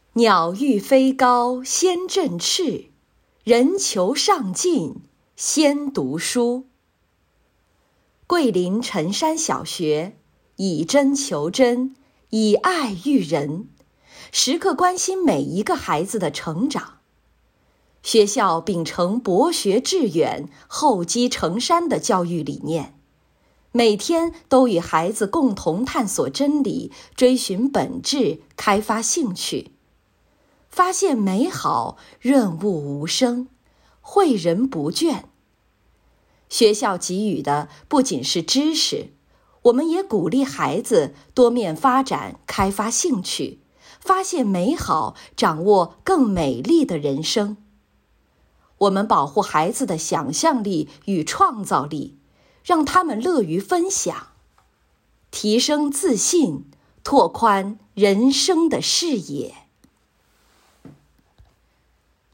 鸟欲飞高先振翅，人求上进先读书。桂林陈山小学以真求真，以爱育人，时刻关心每一个孩子的成长。学校秉承博学致远、厚积成山的教育理念，每天都与孩子共同探索真理，追寻本质，开发兴趣。发现美好，润物无声，诲人不倦。学校给予的不仅是知识，我们也鼓励孩子多面发展，开发兴趣，发现美好，掌握更美丽的人生。我们保护孩子的想象力与创造力，让他们乐于分享，提升自信，拓宽人生的视野。